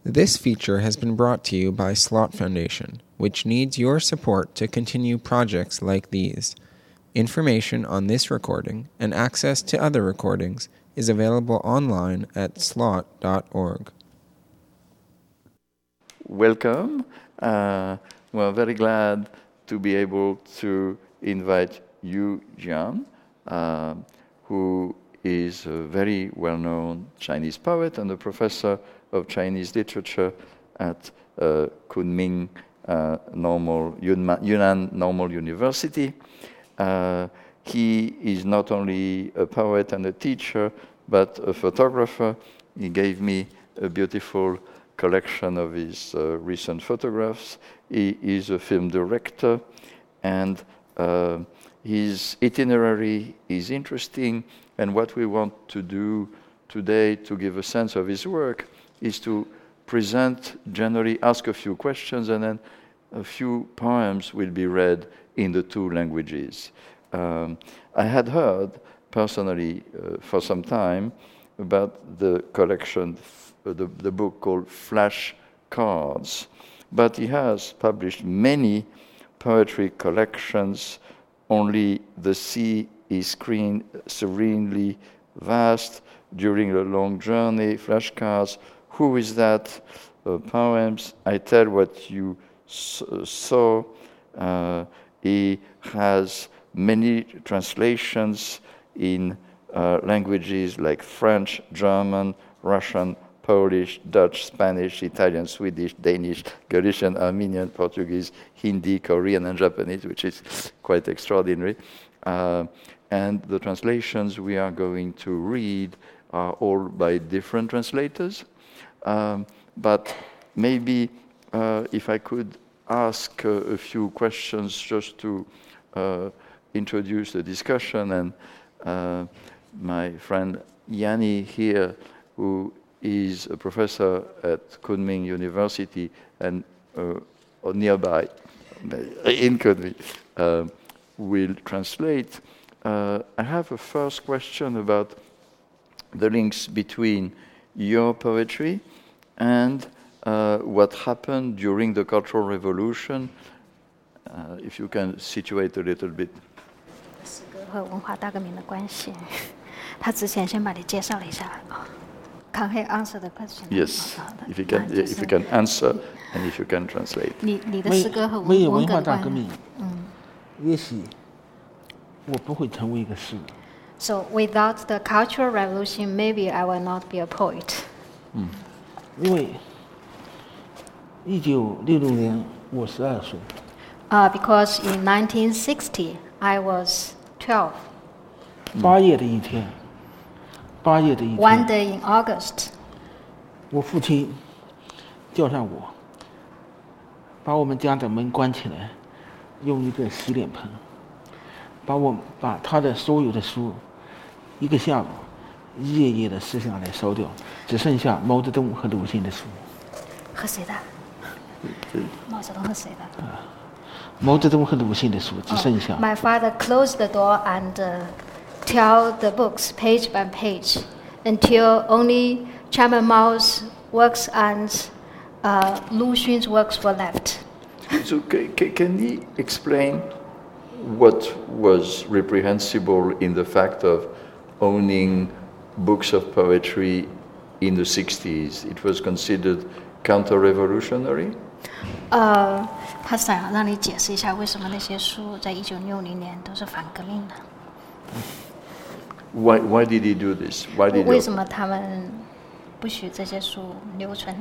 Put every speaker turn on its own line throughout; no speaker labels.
This feature has been brought to you by Slot Foundation, which needs your support to continue projects like these. Information on this recording and access to other recordings is available online at slot.org.
Welcome. We're very glad to be able to invite Yu Jian, who is a very well-known Chinese poet and a professor of Chinese literature at Kunming Yunnan Normal University. He is not only a poet and a teacher, but a photographer. He gave me a beautiful collection of his recent photographs. He is a film director, and his itinerary is interesting. And what we want to do today to give a sense of his work is to present, generally ask a few questions, and then a few poems will be read in the two languages. I had heard personally for some time about the collection, the book called Flash Cards, but he has published many poetry collections. Only the sea is serenely vast during a long journey, flashcards. Who is that? Poems. I tell what you saw. He has many translations in languages like French, German, Russian, Polish, Dutch, Spanish, Italian, Swedish, Danish, Galician, Armenian, Portuguese, Hindi, Korean, and Japanese, which is quite extraordinary. And the translations we are going to read are all by different translators. But maybe if I could ask a few questions just to introduce the discussion, and my friend Yanni here, who is a professor at Kunming University and nearby in Kunming, will translate. I have a first question about the links between your poetry and what happened during the Cultural Revolution. If you can situate a little bit.
诗歌和文化大革命的关系，他之前先把你介绍了一下。Can he answer the question?
Yes, if you can answer and if you can translate.
你的诗歌和
没有文
文革的关
化大革命
系。
也许我不会成为一个诗人。
So without the Cultural Revolution, maybe I will not be a poet.
因为1966年我12岁。
Because in 1960, I was 12.
8月的一天。
One day in August,
我父亲叫上我，把我们家的门关起来，用一个洗脸盆，把他的所有的书，一个下午一页页的撕下来烧掉，只剩下毛泽东和鲁迅的书。
和谁的？毛泽东和谁的？
毛泽东和鲁迅的书只剩下。
My father closed the door and tell the books page by page until only Chairman Mao's works and Lu Xun's works were left.
So can he explain what was reprehensible in the fact of owning books of poetry in the 60s? It was considered counter-revolutionary?
他想让你解释一下为什么那些书在1960年都是反革命的。
Why did he do this?
为什么他们不许这些书留存？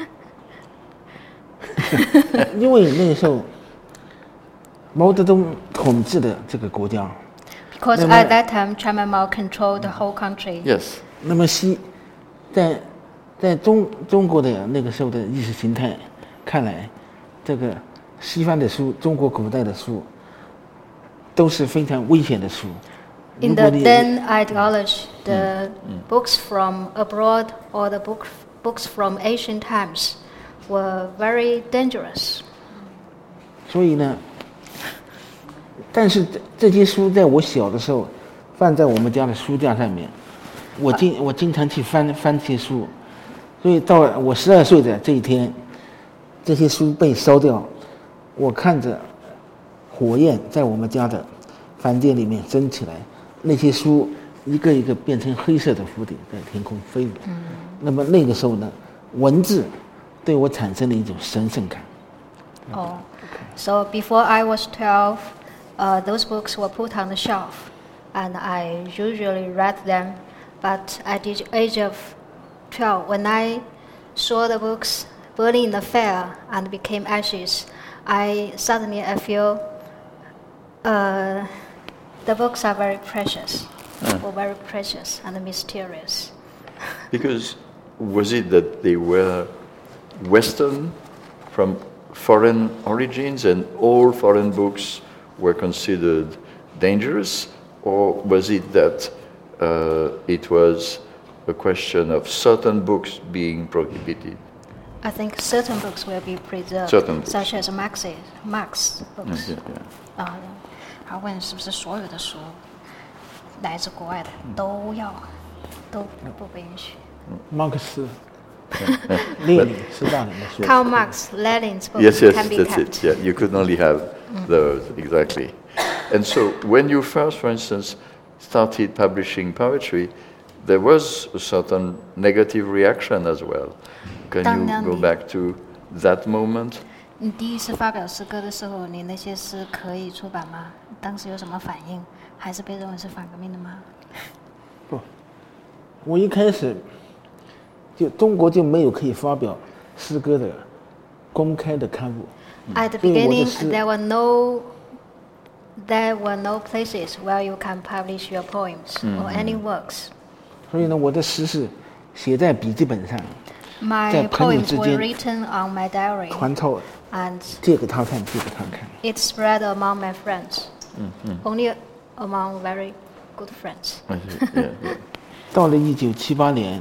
因为那时候毛泽东统治的这个国家。
Because at that time, Chairman Mao controlled the whole country.
Yes.
那么在中国的那个时候的意识形态看来，这个西方的书，中国古代的书，都是非常危险的书。
In the then ideology, the books from abroad or the books from ancient times were very dangerous.
所以呢，但是这些书在我小的时候放在我们家的书架上面，我经常去翻这些书， 所以到我12岁的这一天，这些书被烧掉，我看着火焰在我们家的房间里面升起来，那些书一个一个变成黑色的蝴蝶在天空飞舞。那么那个时候呢，文字对我产生了一种神圣感。
Oh, so before I was 12, those books were put on the shelf, and I usually read them. But at the age of 12, when I saw the books burning in the fire and became ashes, I feel the books are very precious, or very precious and mysterious.
Because was it that they were Western from foreign origins and all foreign books were considered dangerous, or was it that it was a question of certain books being prohibited?
I think certain books will be preserved,
Certain books.
such as Marx books.
Yeah.
他问是不是所有的书来自国外的都不被允许。
马克思、列宁、斯大林的书。
Karl Marx, Lenin's books
Yes,
can be
that's
kept.
it. Yeah, you could only have those, exactly. And so when you first, for instance, started publishing poetry, there was a certain negative reaction as well. Can you go back to that moment?
你第一次发表诗歌的时候，你那些诗可以出版吗？当时有什么反应？还是被认为是反革命的吗？
不，我一开始就中国就没有可以发表诗歌的公开的刊物。
At the beginning, there were no places where you can publish your poems or any works.
所以呢，我的诗是写在笔记本上，
My poems were written on my diary,
传抄，
and
借给他看，借给他看。
it spread among my friends, only among very good friends.
Yeah, yeah.
到了1978年，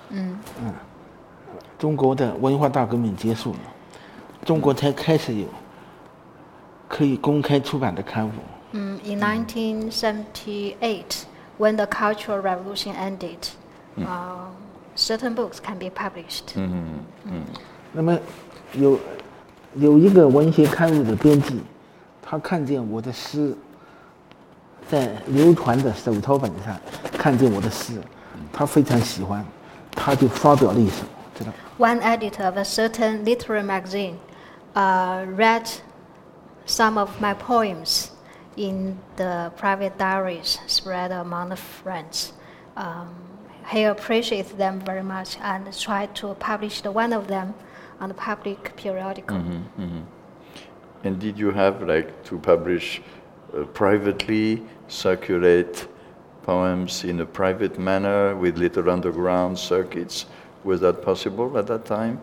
中国的文化大革命结束了，中国才开始有可以公开出版的刊物。
In 1978, when the Cultural Revolution ended, certain books can be published.
那么有一个文学刊物的编辑，他看见我的诗在流传的手抄本上，看见我的诗，他非常喜欢，他就发表了一首，知道。
One editor of a certain literary magazine read some of my poems in the private diaries spread among the friends. He appreciated them very much and tried to publish one of them on the public periodical.
And did you have to publish privately, circulate poems in a private manner with little underground circuits? Was that possible at that time?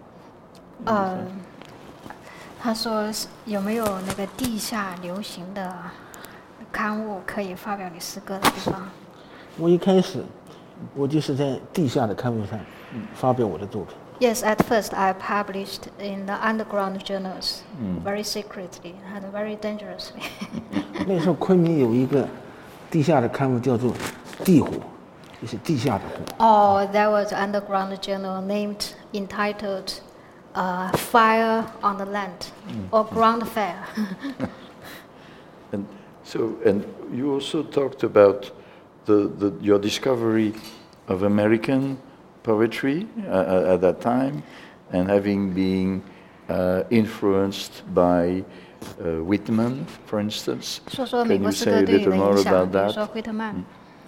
他说有没有那个地下流行的刊物可以发表你诗歌的地方？
我一开始我就是在地下的刊物上发表我的作品。
Yes, at first I published in the underground journals, very secretly and very dangerously.
那时候昆明有一个地下的刊物叫做《地火》，就是地下的火。
Oh, there was an underground journal entitled "Fire on the Land" or "Ground Fire."
And you also talked about your discovery of American poetry at that time, and having been influenced by Whitman, for instance.
说说美
Can
国
you
诗
say
歌
a
对你
little
的
more
影响，
about
比如
that?
说惠特曼。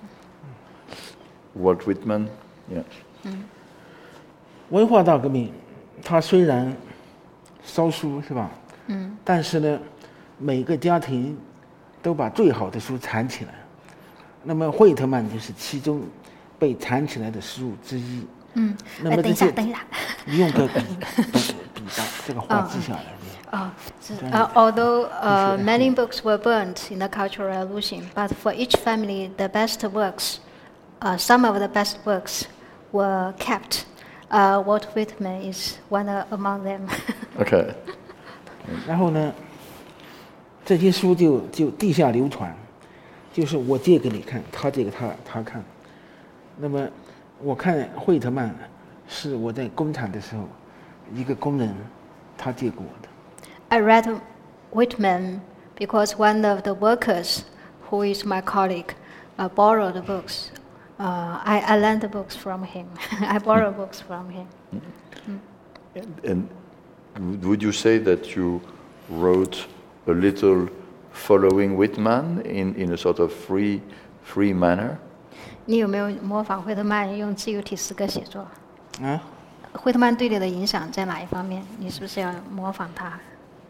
Walt Whitman, yeah.
文化大革命，它虽然烧书是吧？但是呢，每个家庭都把最好的书藏起来。那么惠特曼就是其中被藏起来的书之一。那么
等一下，等一下。
你用个笔把这个话记下来。
Although many books were burnt in the Cultural Revolution, but for each family, the best works, some of the best works, were kept. Walt Whitman is one among them.
Okay.
然后呢，这些书就地下流传，就是我借给你看，他借给他看。那么我看惠特曼是我在工厂的时候，一个工人他借给我的。
I read Whitman because one of the workers, who is my colleague, borrowed the books. I lent the books from him. I borrowed books from him.
And would you say that you wrote a little following Whitman in a sort of free manner?
你有没有模仿惠特曼用自由体诗歌写作？
啊，
惠特曼对你的影响在哪一方面？你是不是要模仿他？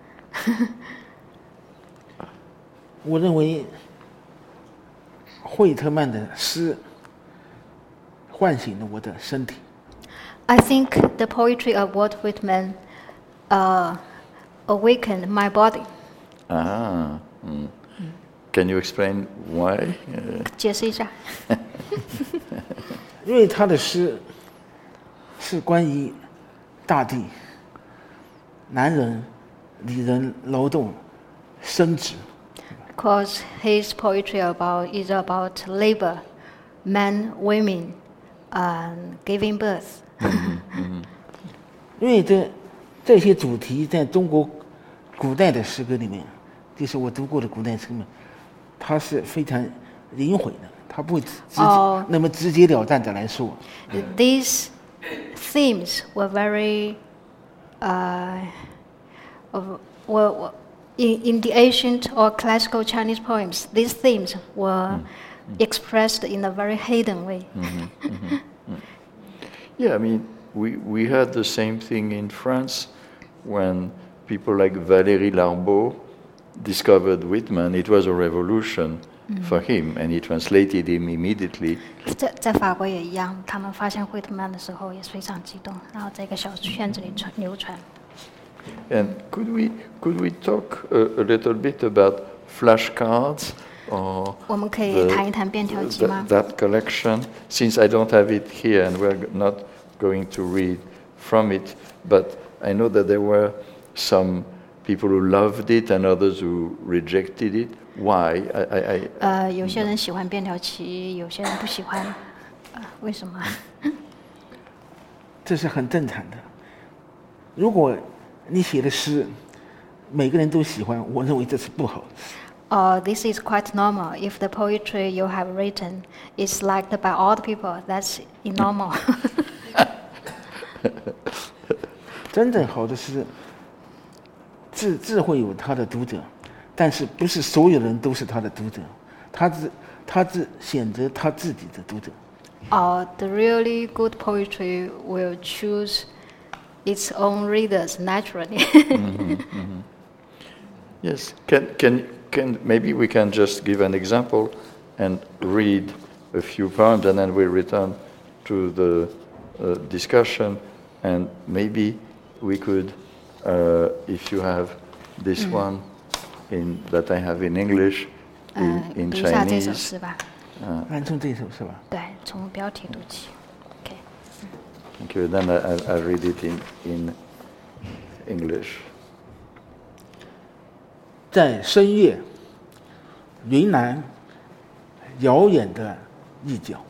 我认为惠特曼的诗唤醒了我的身体。
I think the poetry of Walt Whitman awakened my body.
Can you explain why?
解释一下。
因为他的诗是关于大地、男人、女人劳动、生殖。
Because his poetry is about labor, men, women, giving birth.
因为这些主题在中国古代的诗歌里面，就是我读过的古代诗歌，它是非常隐晦的，它不会那么直截了当的来说。
These themes were very, in the ancient or classical Chinese poems, these themes were expressed in a very hidden way.
Yeah, I mean, we had the same thing in France when people like Valéry Larbaud discovered Whitman. It was a revolution for him, and he translated him immediately.
在法国也一样，他们发现惠特曼的时候也非常激动，然后在一个小圈子里流传。
And could we talk a little bit about flashcards or
我们可以谈一谈便条集吗？
that collection? Since I don't have it here and we're not going to read from it, but I know that there were some people who loved it and others who rejected it. Why?
有些人喜欢便条集，有些人不喜欢，为什么？
这是很正常的。如果你写的诗每个人都喜欢，我认为这是不好的。
This is quite normal. If the poetry you have written is liked by all the people, that's normal.
真正好的诗，自会有他的读者，但是不是所有人都是他的读者，他只选择他自己的读者。
The really good poetry will choose its own readers naturally.
Yes. Can maybe we can just give an example and read a few poems, and then we return to the discussion, and maybe we could, if you have this one that I have in English, in
读一下这首
Chinese.
诗吧。
按从这首是吧？
对，从标题读起。Okay.
Thank you. Then I'll read it in English.
在深夜，云南遥远的一角。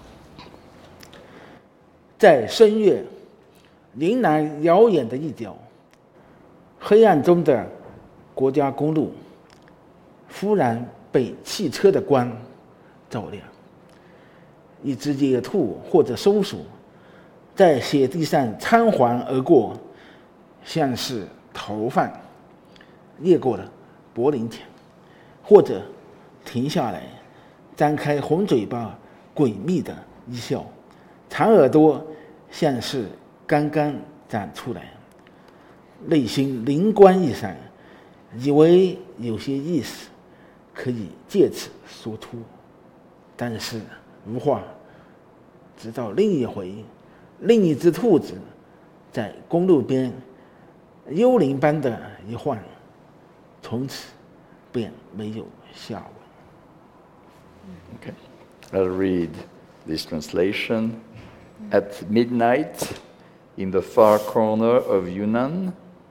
在深夜，云南遥远的一角，黑暗中的国家公路忽然被汽车的光照亮。一只野兔或者松鼠在雪地上仓皇而过，像是逃犯越过了柏林墙，或者停下来，张开红嘴巴，诡秘的一笑，长耳朵像是刚刚长出来，内心灵光一闪，以为有些意思可以借此说出，但是无话。直到另一回，另一只兔子在公路边幽灵般的一晃，从此便没有下文。
Okay. I'll read this translation. At midnight, in the far corner of Yunnan,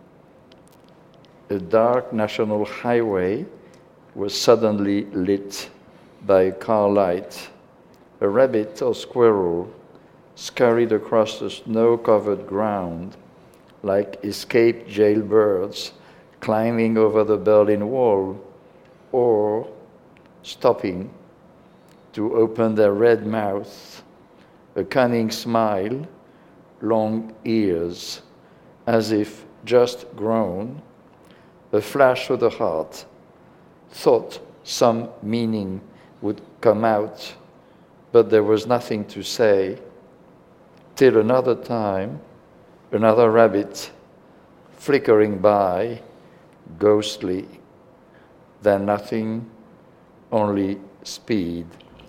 a dark national highway was suddenly lit by a car light. A rabbit or squirrel scurried across the snow-covered ground like escaped jailbirds climbing over the Berlin Wall, or stopping to open their red mouths, a cunning smile, long ears, as if just grown, a flash of the heart, thought some meaning would come out, but there was nothing to say, till another time, another rabbit, flickering by, ghostly, then nothing, only speed.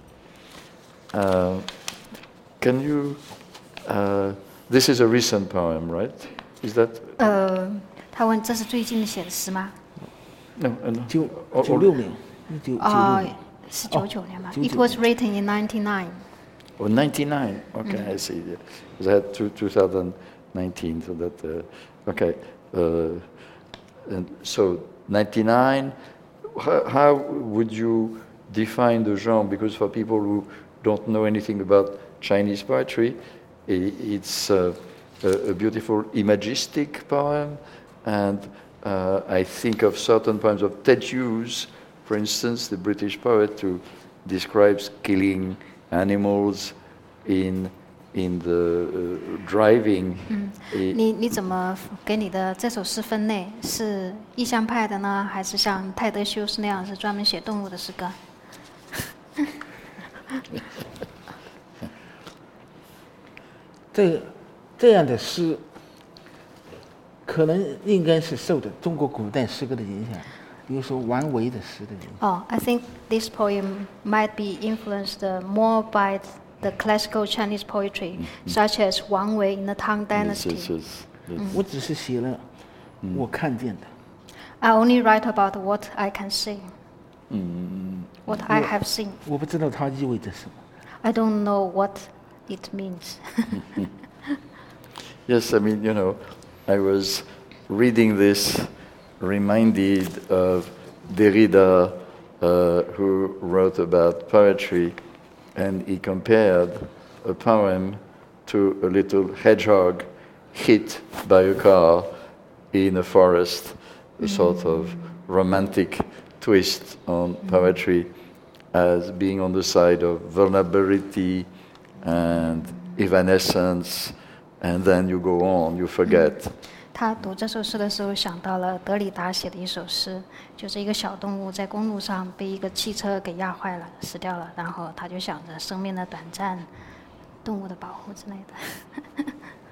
Can you, this is a recent poem, right? Is that?
他问这是最近写的诗吗？
No, no.
96年，1996年。
是99年吗？It was written in 99.
Oh, 99. Okay, I see. Yeah. Because I had 2019, so that, okay. And so 99, how would you define the genre? Because for people who don't know anything about Chinese poetry, it's a beautiful imagistic poem, and I think of certain poems of Ted Hughes, for instance, the British poet, who describes killing animals in the driving.
你怎么给你的这首诗分类？是意象派的呢，还是像泰德·休斯那样是专门写动物的诗歌？
这样的诗，可能应该是受的中国古代诗歌的影响，比如说王维的诗的影响。
I think this poem might be influenced more by the classical Chinese poetry, such as Wang Wei in the Tang Dynasty.
Yes.
我只是写了我看见的。
I only write about what I can see, what I have seen.
我不知道它意味着什么。
I don't know what it means.
Yes, I mean, I was reading this, reminded of Derrida, who wrote about poetry, and he compared a poem to a little hedgehog hit by a car in a forest, a sort of romantic twist on poetry as being on the side of vulnerability and evanescence, and then you go on, you forget.
他读这首诗的时候，想到了德里达写的一首诗，就是一个小动物在公路上被一个汽车给压坏了，死掉了。然后他就想着生命的短暂，动物的保护之类的。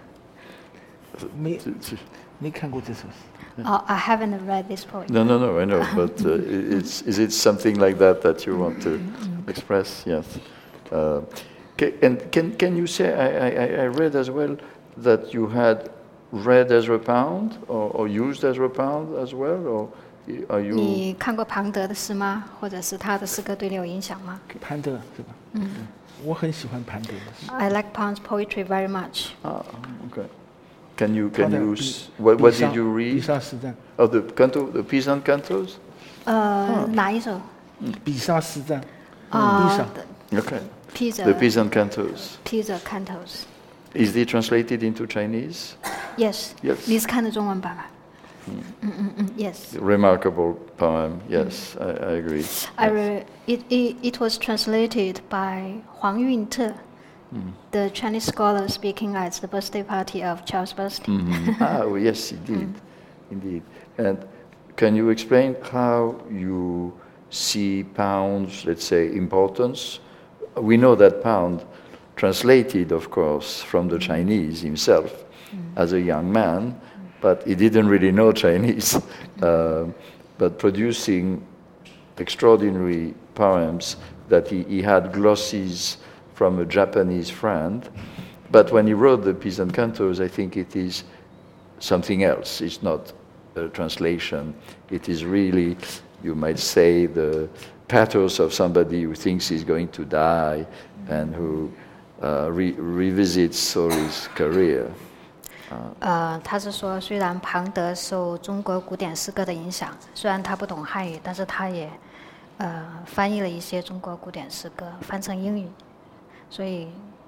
没看过这首诗。
I haven't read this poem.
No, I know, but is it something like that you want to express? Yes. And can you say, I read as well that you had read Ezra Pound or used Ezra Pound as well, or are you?
你看过庞德的诗吗？或者是他的诗歌对你有影响吗？
庞德是吧？我很喜欢庞德的诗。
I like Pound's poetry very much.
Okay. Can you what did you read?
比萨诗赞。
Oh, the peasant cantos?
哪一首？
比萨诗赞。
Okay. The peasant cantos.
Pisa cantos.
Is it translated into Chinese?
Yes. 你是看的中文版吧？Yes.
Remarkable poem. Yes, I agree.
It was translated by Huang Yunte, the Chinese scholar speaking at the birthday party of Charles Bernstein.
Oh, yes, indeed. And can you explain how you see Pound's, let's say, importance? We know that Pound translated, of course, from the Chinese himself as a young man, but he didn't really know Chinese. But producing extraordinary poems that he had glosses from a Japanese friend. But when he wrote the peasant cantos, I think it is something else. It's not a translation. It is really, you might say, the pathos of somebody who thinks he's going to die and who revisits all his career.
他是说，虽然庞德受中国古典诗歌的影响，虽然他不懂汉语，但是他也翻译了一些中国古典诗歌，翻成英语。所以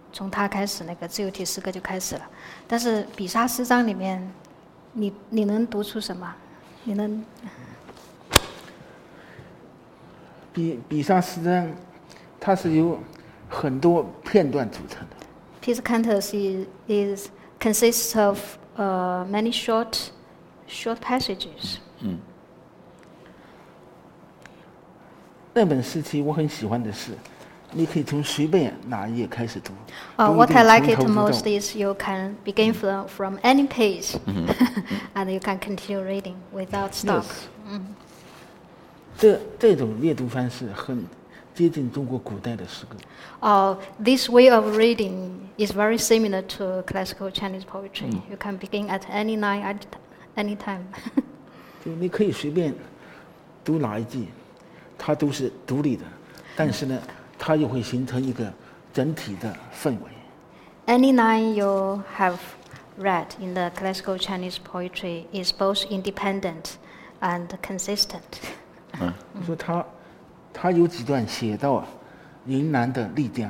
从他开始那个自由体诗歌就开始了。但是比萨诗章里面，你能读出什么？你能？
比萨诗章，它是由很多片段组成的。
Pisa Cantos consists of many short passages.
那本诗集我很喜欢的是，你可以从随便哪一页开始读。
What I like it most is you can begin from any page, and you can continue reading without stop.
这种阅读方式很接近中国古代的诗歌。
This way of reading is very similar to classical Chinese poetry. You can begin at any night, at any time.
就你可以随便读哪一季，它都是独立的，但是呢，它又会形成一个整体的氛围。
Any line you have read in the classical Chinese poetry is both independent and consistent.
你说他有几段写到云南的丽江。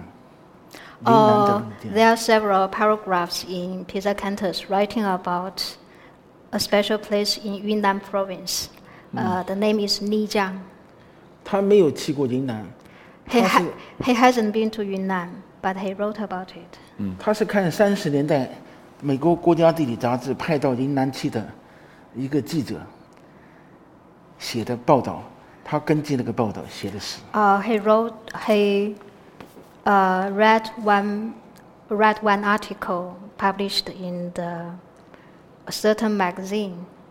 There are several paragraphs in Pisa Cantos writing about a special place in Yunnan province. The name is Lijiang.
他没有去过云南。
He hasn't been to Yunnan, but he wrote about it.
他是看30年代美国国家地理杂志派到云南去的一个记者写的报道，他根据那个报道写的诗。
He read one article published in a certain magazine,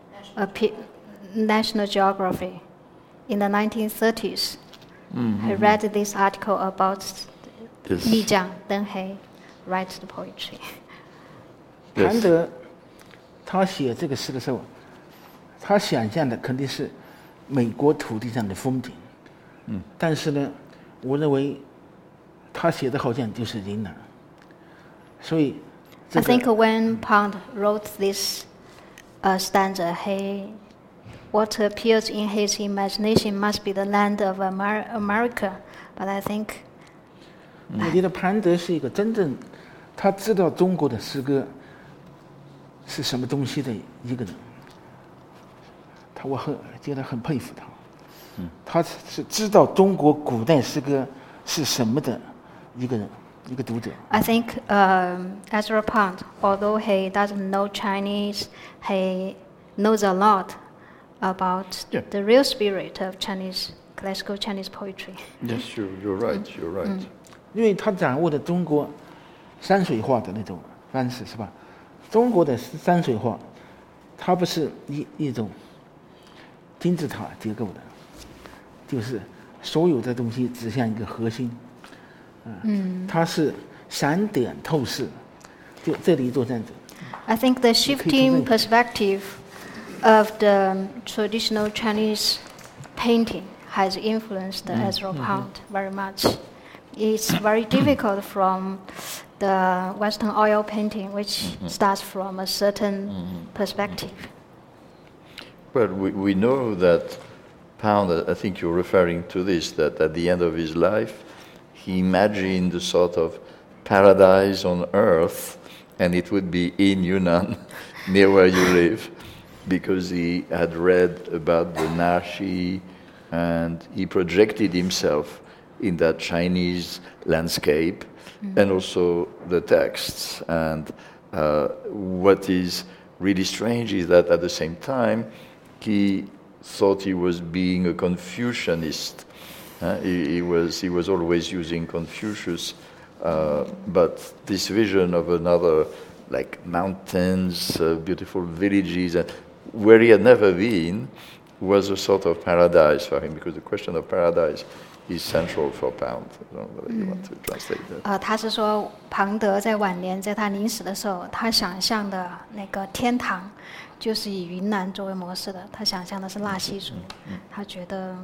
National Geography, in the 1930s. He read this article about Lijiang, then he writes the poetry.
谭德他写这个诗的时候，他想象的肯定是美国土地上的风景，但是呢，我认为他写的好像就是云南，所以。
I think when Pound wrote this stanza, what appears in his imagination must be the land of America. But I think
我觉得庞德是一个真正他知道中国的诗歌是什么东西的一个人。我觉得很佩服他。他是知道中国古代诗歌是什么的一个人，一个读者。
I think Ezra Pound, although he doesn't know Chinese, he knows a lot about the real spirit of classical Chinese poetry.
Yes, you're right. You're right.
因为他掌握的中国山水画的那种方式，是吧？中国的山水画，它不是一种金字塔结构的，就是所有的东西指向一个核心。它是闪点透视，就这里做这样子。
I think the shifting perspective of the traditional Chinese painting has influenced Ezra Pound very much. It's very difficult from the Western oil painting, which starts from a certain perspective.
Well, we know that Pound, I think you're referring to this, that at the end of his life, he imagined a sort of paradise on earth, and it would be in Yunnan, near where you live, because he had read about the Nashi, and he projected himself in that Chinese landscape, and also the texts. And what is really strange is that at the same time, he thought he was being a Confucianist. He was always using Confucius, but this vision of another, like mountains, beautiful villages, where he had never been, was a sort of paradise for him, because the question of paradise is central for Pound. I don't know whether you want to translate that.
他是说，庞德在晚年，在他临死的时候，他想象的那个天堂，就是以云南作为模式的。他想象的是纳西族，他觉得，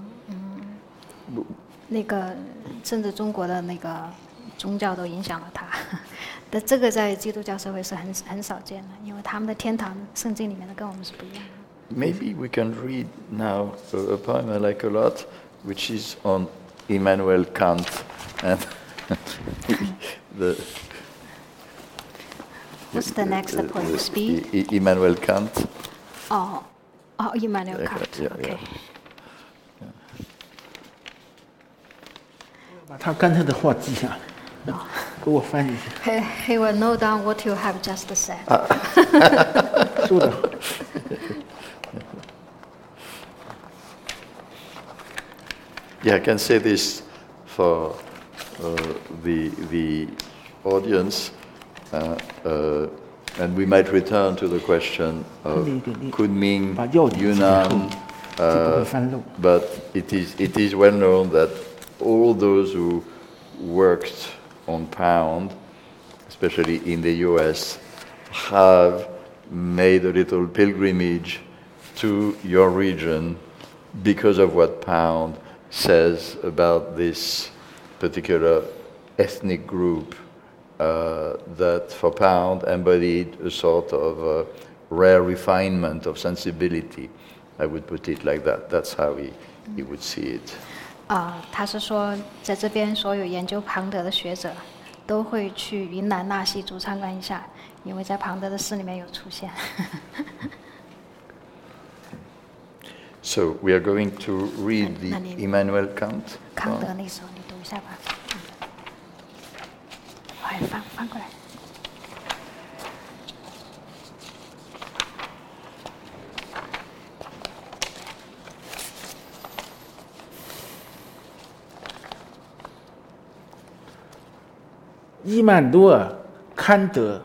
那个甚至中国的那个宗教都影响了他。但这个在基督教社会是很少见的，因为他们的天堂，圣经里面的跟我们是不一样的。
Maybe we can read now a poem I like a lot, which is on Immanuel Kant and
What's the next point? Speed?
Immanuel Kant.
Oh, Immanuel Kant.
Yeah,
Okay.
把他刚才的话记下来，给我翻译一下。
He will note down what you have just said.
说的好。
Yeah, I can say this for the audience, and we might return to the question of Kunming, Yunnan, but it is well known that all those who worked on Pound, especially in the US, have made a little pilgrimage to your region because of what Pound says about this particular ethnic group that for Pound embodied a sort of rare refinement of sensibility. I would put it like that. That's how he would see it.
他是说，在这边所有研究庞德的学者都会去云南纳西族参观一下，因为在庞德的诗里面有出现。
So we are going to read the Immanuel Kant.
康德那首，你读一下吧。快翻过来。
伊曼多尔·康德，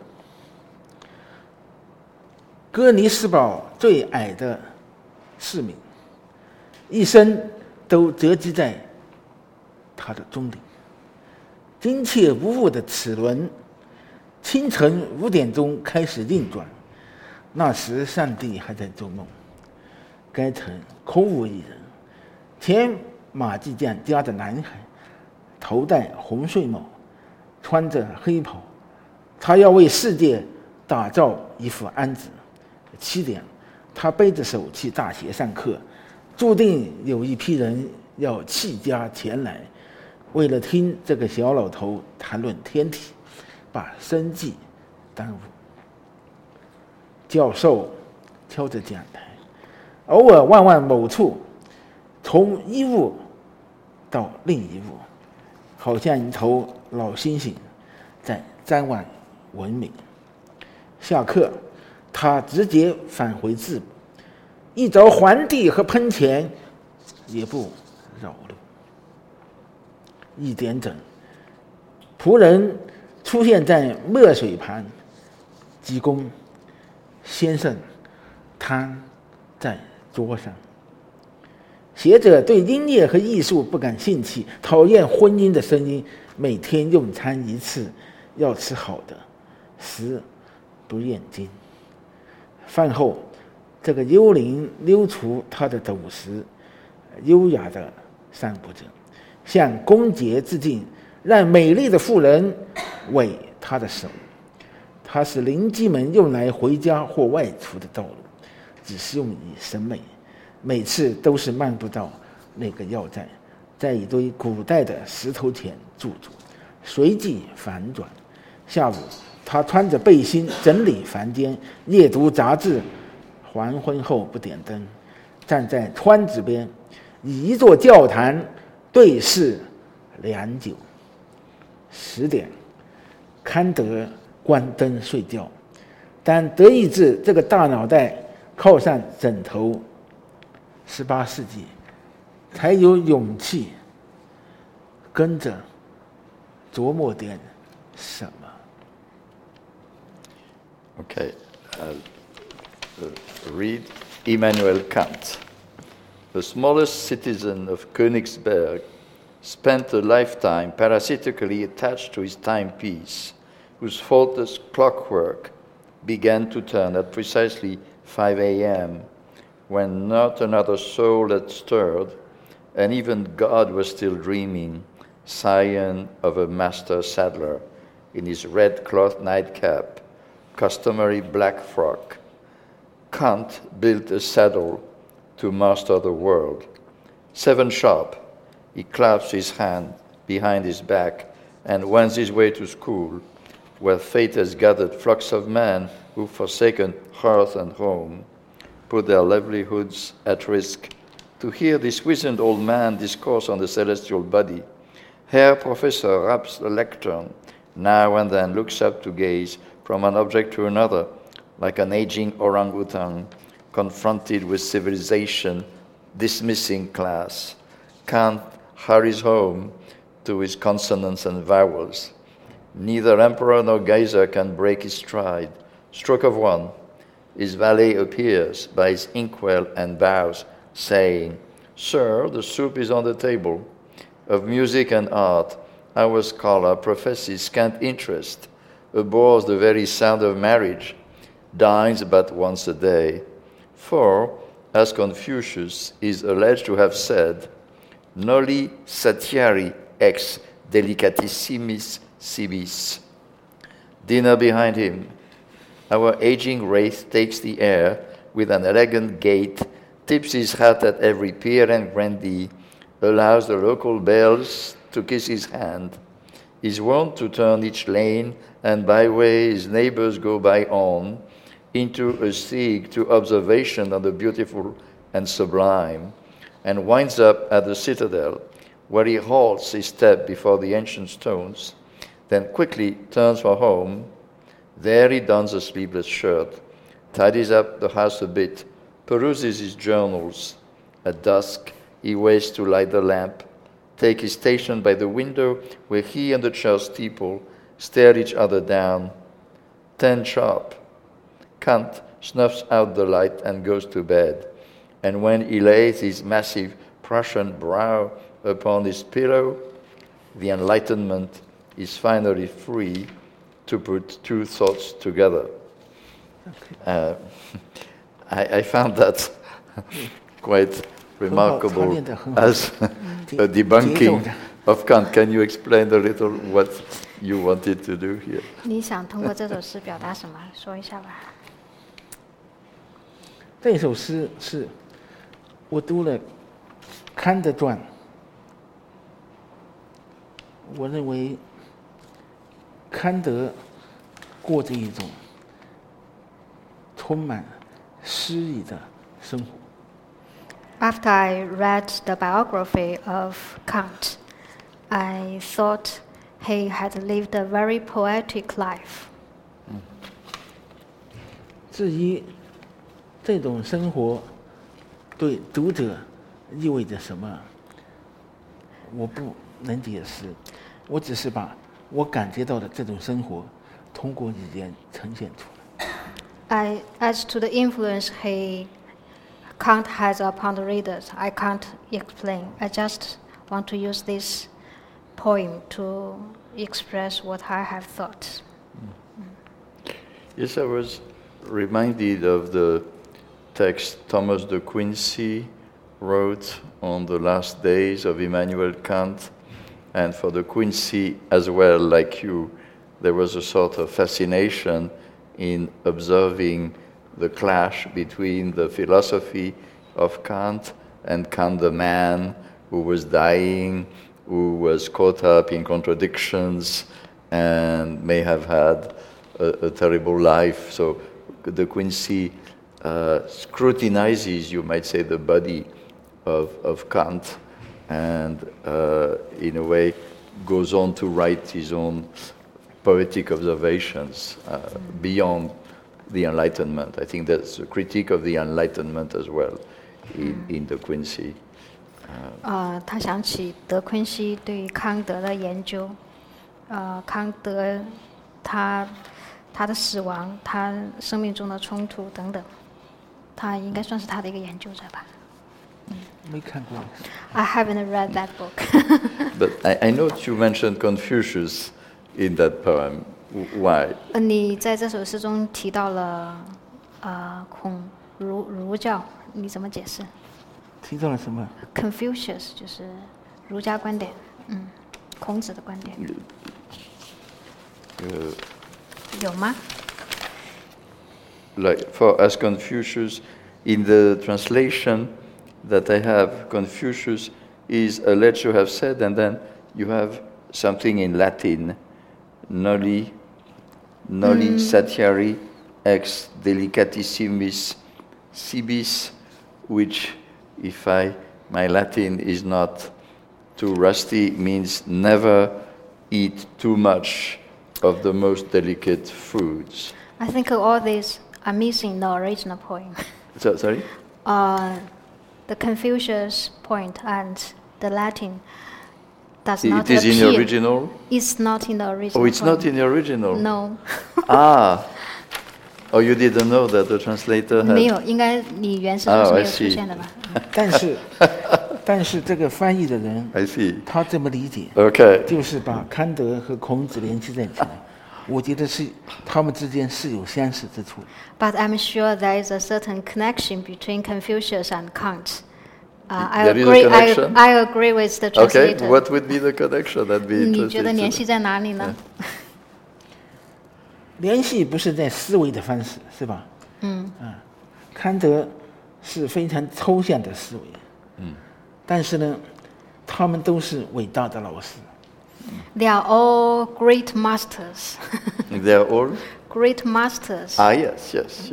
哥尼斯堡最矮的市民，一生都折击在他的钟里。精确无误的齿轮，清晨5点钟开始运转，那时上帝还在做梦。该城空无一人，前马季将家的男孩，头戴红睡帽，穿着黑袍，他要为世界打造一副安子。7点，他背着手去大学上课，注定有一批人要弃家前来，为了听这个小老头谈论天体，把生计耽误。教授敲着讲台，偶尔望望某处，从一物到另一物，好像一头老猩猩在瞻望文明。下课，他直接返回字部，一着皇帝和喷泉也不扰路。1点整，仆人出现在墨水旁，鞠躬，先生，汤在桌上。学者对音乐和艺术不感兴趣，讨厌婚姻的声音，每天用餐1次，要吃好的，食不厌精。饭后，这个幽灵溜出他的斗室，优雅地散步着，向公爵致敬，让美丽的妇人吻他的手。它是邻居们用来回家或外出的道路，只适用于审美。每次都是漫步到那个要塞，在一堆古代的石头前驻足，随即反转。下午，他穿着背心整理房间，阅读杂志。黄昏后不点灯，站在窗子边，以一座教堂对视良久。10点，康德关灯睡觉，但德意志这个大脑袋靠上枕头，18世纪才有勇气跟着琢磨点什么。
Okay, read Immanuel Kant. The smallest citizen of Königsberg spent a lifetime parasitically attached to his timepiece, whose faultless clockwork began to turn at precisely 5 a.m., when not another soul had stirred, and even God was still dreaming, scion of a master saddler, in his red cloth nightcap, customary black frock. Kant built a saddle to master the world. 7 sharp, he clasped his hand behind his back and went his way to school, where fate has gathered flocks of men who've forsaken hearth and home, put their livelihoods at risk, to hear this wizened old man discourse on the celestial body. Herr Professor raps the lectern, now and then looks up to gaze from an object to another, like an aging orangutan confronted with civilization, dismissing class. Kant hurries home to his consonants and vowels. Neither emperor nor geyser can break his stride. Stroke of one, his valet appears by his inkwell and bows, saying, "Sir, the soup is on the table." Of music and art, our scholar professes scant interest, abhors the very sound of marriage, dines but once a day. For, as Confucius is alleged to have said, "Noli satiari ex delicatissimis cibis." Dinner behind him, our aging wraith takes the air with an elegant gait, tips his hat at every peer and grandee, allows the local belles to kiss his hand, is wont to turn each lane and byway his neighbors go by on, into a siege to observation of the beautiful and sublime, and winds up at the citadel, where he halts his step before the ancient stones, then quickly turns for home. There he dons a sleeveless shirt, tidies up the house a bit, peruses his journals. At dusk, he waits to light the lamp, take his station by the window where he and the church steeple stare each other down. 10 sharp. Kant snuffs out the light and goes to bed. And when he lays his massive Prussian brow upon his pillow, the Enlightenment is finally free to put two thoughts together. I found that quite remarkable as a debunking of Kant. Can you explain a little what you wanted to do here?
你想通过这首诗表达什么？说一下吧。
这首诗是我读了康德传，我认为康德过着一种充满诗意的生活。
After I read the biography of Kant, I thought he had lived a very poetic life.
至于这种生活对读者意味着什么，我不能解释，我只是把我感觉到的这种生活通过语言呈现出来。
As to the influence Kant has upon the readers, I can't explain. I just want to use this poem to express what I have thought.
Yes, I was reminded of the text Thomas de Quincey wrote on the last days of Immanuel Kant. And for de Quincey as well, like you, there was a sort of fascination in observing the clash between the philosophy of Kant and Kant the man who was dying, who was caught up in contradictions and may have had a terrible life. So de Quincey scrutinizes, you might say, the body of Kant and in a way goes on to write his own poetic observations beyond the Enlightenment. I think that's a critique of the Enlightenment as well in de Quincey.
他想起德昆西对于康德的研究，康德他的死亡，他生命中的冲突等等，他应该算是他的一个研究者吧。
没看过。
I haven't read that book.
But I note you mentioned Confucius in that poem. Why?
你在这首诗中提到了儒教，你怎么解释？
提到了什么
？Confucius 就是儒家观点，孔子的观点。有吗？
Like as Confucius, in the translation that I have, Confucius is alleged to have said, and then you have something in Latin, noli noli satiari ex delicatissimis cibis, which, if my Latin is not too rusty, means never eat too much of the most delicate foods.
I think all these are missing the original point.
Sorry?
The Confucius point and the Latin does
It
not
is
appear.
in the original?
It's not in the original.
Oh, it's
point.
not in the original?
No.
Oh, you didn't know that the translator
没
had...
有，应该你原始中是
Oh,
没
I
有出
see.
现的吧？
但是这个翻译的人
I see.
他这么理解，
Okay.
就是把康德和孔子联系在一起来。我觉得是他们之间是有相似之处。
But I'm sure there is a certain connection between Confucius and Kant. I
There is a
agree.
connection?
I agree with the
Okay,
translator.
what would be the connection? That'd be
你觉得
interesting.
联系在哪里呢？
联系不是在思维的方式，是吧？康德是非常抽象的思维，但是呢，他们都是伟大的老师。
They are all great masters.
They're all?
Great masters.
Yes.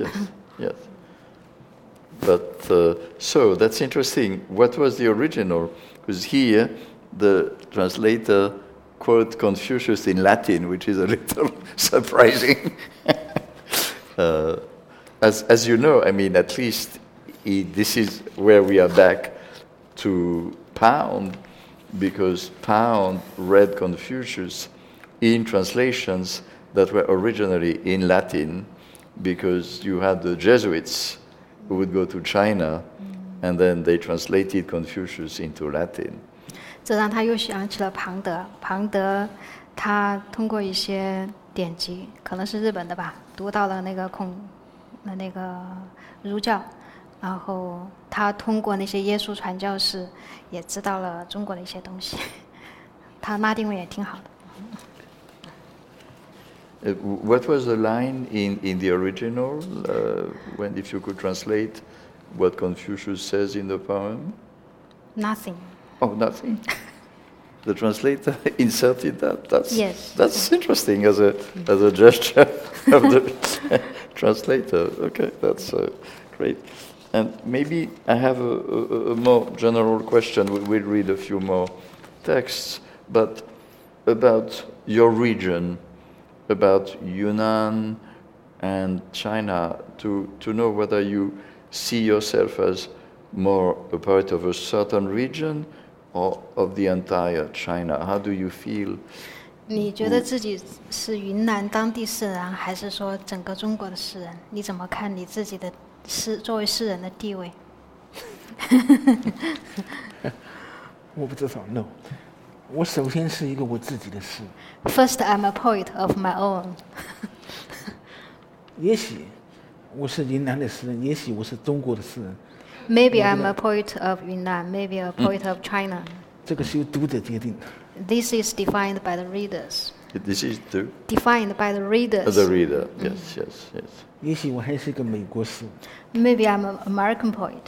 But, so, that's interesting. What was the original? Because here, the translator quote Confucius in Latin, which is a little surprising. As you know, I mean, at least this is where we are back to Pound, because Pound read Confucius in translations that were originally in Latin, because you had the Jesuits who would go to China, and then they translated Confucius into Latin.
这让他又想起了庞德。庞德他通过一些典籍，可能是日本的吧，读到了那个儒教，然后他通过那些耶稣传教士，也知道了中国的一些东西。他拉丁文也挺好的。
What was the line in the original, when if you could translate what Confucius says in the poem?
Nothing.
Oh, nothing. The translator inserted that.
Yes.
That's interesting as a gesture of the translator. Okay, that's great. And maybe I have a more general question. We'll read a few more texts, but about your region, about Yunnan and China, to know whether you see yourself as more a part of a certain region or of the entire China. How do you feel?
你觉得自己是云南当地诗人，还是说整个中国的诗人？你怎么看你自己的作为诗人的地位？
我不知道 ，no。我首先是一个我自己的诗。
First, I'm a poet of my own.
也许我是云南的诗人，也许我是中国的诗人，
Maybe I'm a poet of Yunnan, maybe a poet of China.
这个是由读者决定的。
This is defined by the readers.
This is
Defined by the readers.
the reader. Yes.
也许我还是一个美国诗人。
Maybe I'm an American poet.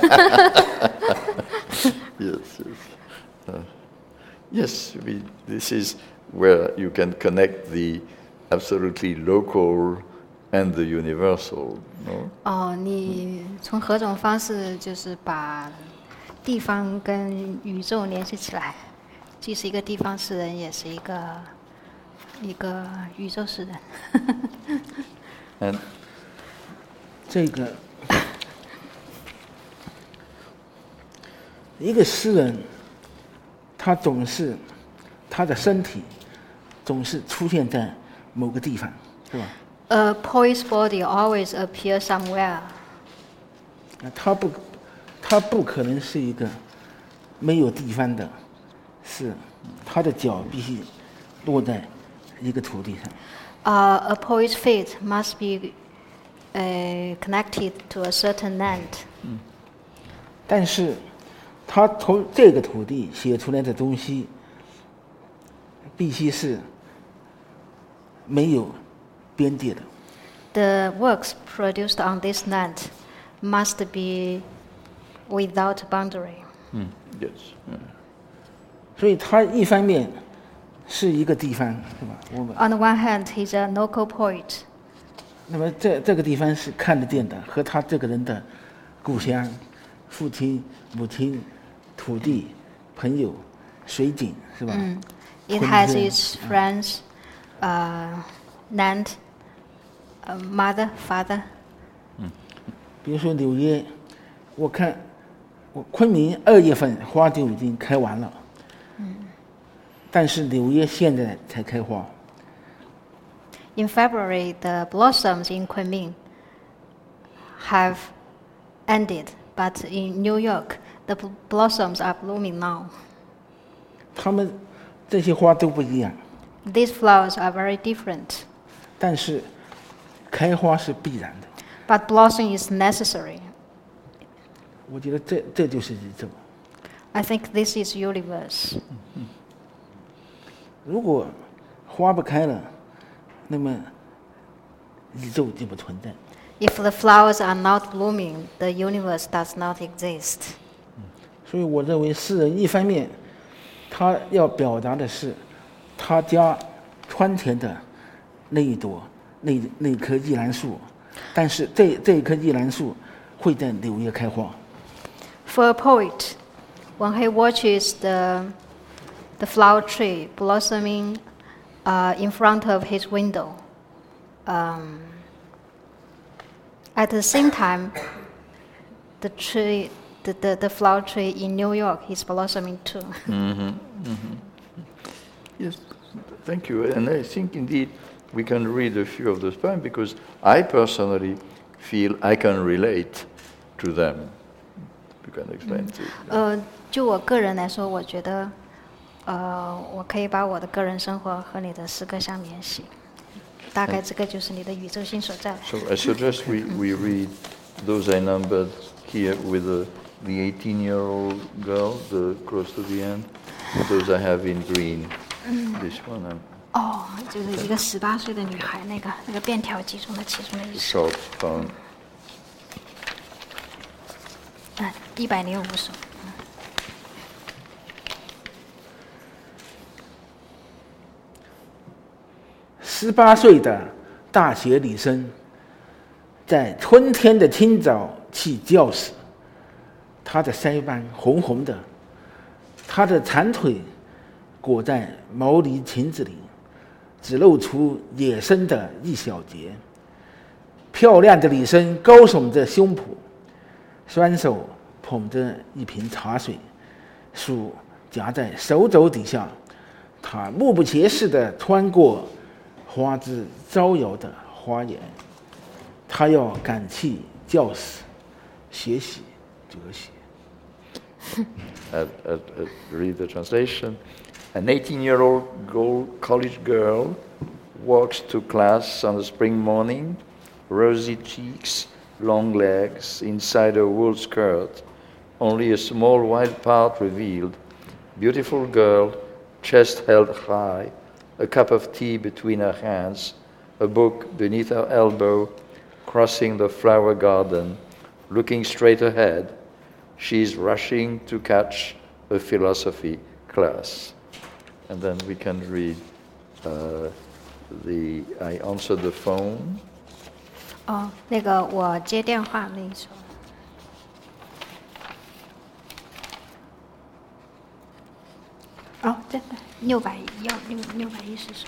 Yes. This is where you can connect the absolutely local and the universal. No?
哦，你从何种方式就是把地方跟宇宙联系起来？既是一个地方诗人，也是一个宇宙诗人。
And
这个一个诗人，他总是他的身体总是出现在某个地方，是吧？
A poet's body always appears somewhere.
他不可能是一个没有地方的，是他的脚必须落在一个土地上。
A poet's feet must be connected to a certain land.
但是他从这个土地写出来的东西，必须是没有边界的。
The works produced on this land must be without boundary.
yes.
所以他一方面是一个地方，是吧？我们
On the one hand, he's a local poet.
那么这个地方是看得见的，和他这个人的故乡、父亲、母亲、土地、朋友、水景，是吧？
It has its friends, land, mother, father.
比如说纽约，我看昆明2月份花就已经开完了，但是纽约现在才开花。
In February, the blossoms in Kunming have ended, but in New York, the blossoms are blooming now.
它们这些花都不一样，
These flowers are very different,
但是开花是必然的。
but blossoming is necessary.
我觉得这就是宇宙。
I think this is universe.
如果花不开了，那么宇宙就不存在。
If the flowers are not blooming, the universe does not exist.
所以我认为诗人一方面他要表达的是他家窗前的那一朵那棵玉兰树，但是这一棵玉兰树会在纽约开花。
For a poet, when he watches the flower tree blossoming in front of his window, at the same time, the flower tree in New York is blossoming too.
Yes, thank you. And I think indeed we can read a few of those poems because I personally feel I can relate to them. You can explain to
就我个人来说，我觉得，我可以把我的个人生活和你的诗歌相联系。大概这个就是你的宇宙性所在。
So I suggest we read those I numbered here with the 18-year-old girl, the close to the end. Those I have in green. This one.
哦，就是一个18岁的女孩，那个便条集中的其中的一首。
Short poem.
105首。
18岁的大学女生，在春天的清早去教室，她的腮帮红红的，她的长腿裹在毛呢裙子里，只露出野生的一小截。漂亮的女生高耸着胸脯，双手捧着一瓶茶水，手夹在手肘底下，她目不斜视地穿过花枝招摇的花园，她要赶去教室学习哲学。
Read the translation. An 18-year-old college girl walks to class on a spring morning, rosy cheeks, long legs, inside a wool skirt, only a small white part revealed. Beautiful girl, chest held high, a cup of tea between her hands, a book beneath her elbow, crossing the flower garden, looking straight ahead. She is rushing to catch a philosophy class. And then we can read I answered the phone.
哦，那个我接电话那一首。哦，对对，610首。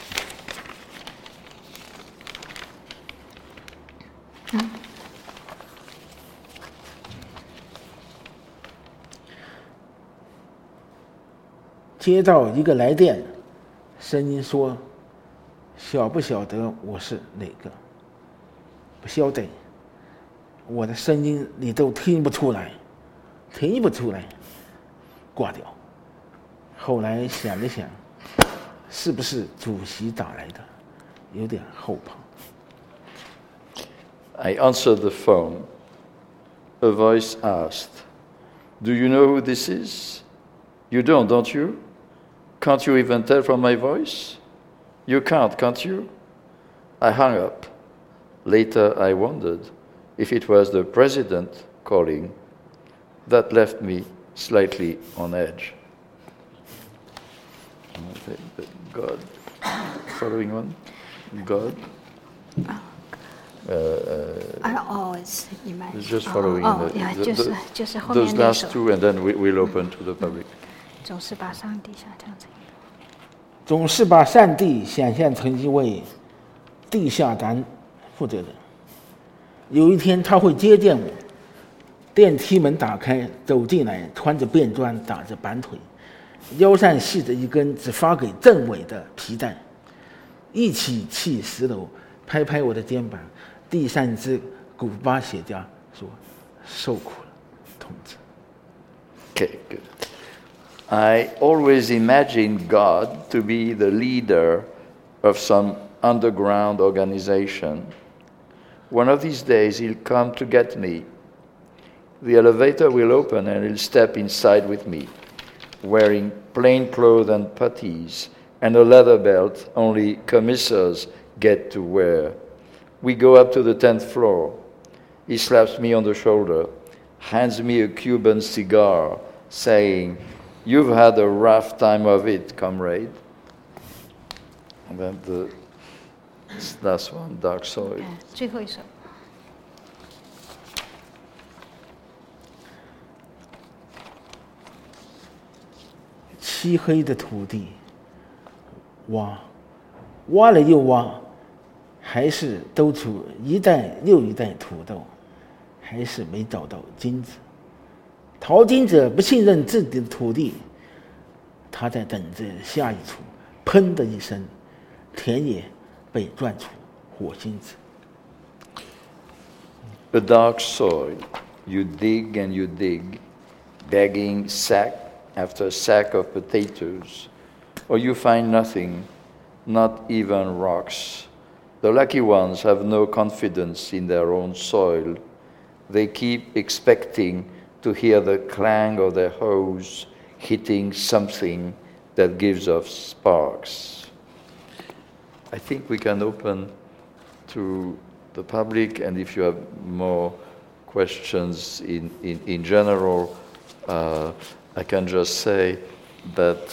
接到一个来电，声音说：“晓不晓得我是哪个？不晓得，我的声音你都听不出来，听不出来，挂掉。”后来想了想，是不是主席打来的？有点后怕。
I answered the phone. A voice asked, "Do you know who this is? You don't you? Can't you even tell from my voice? You can't you?" I hung up. Later, I wondered if it was the president calling. That left me slightly on edge. God. Following one. God.
I always imagine.
It's just following
just 后面
those
那
last
首
two, and then we'll open to the public.
总是把上帝想象成
总是把上帝想象成一位地下党负责人。有一天他会接见我，电梯门打开，走进来，穿着便装，打着板腿，腰上系着一根只发给政委的皮带，一起去10楼，拍拍我的肩膀，递上一支古巴雪茄，说：“受苦了，同志。”
Okay, good. I always imagined God to be the leader of some underground organization. One of these days, he'll come to get me. The elevator will open and he'll step inside with me, wearing plain clothes and puttees and a leather belt only commissars get to wear. We go up to the 10th floor. He slaps me on the shoulder, hands me a Cuban cigar, saying, "You've had a rough time of it, comrade." And then the last one, Dark Soil.
最后一首。
漆黑的土地，挖了又挖，还是兜出一袋又一袋土豆，还是没找到金子。淘金者不信任自己的土地，他在等着下一处，砰的一声，田野被钻出火星子。
A dark soil, you dig and you dig, begging sack after sack of potatoes, or you find nothing, not even rocks. The lucky ones have no confidence in their own soil. They keep expecting to hear the clang of their hoes hitting something that gives off sparks. I think we can open to the public, and if you have more questions in general, I can just say that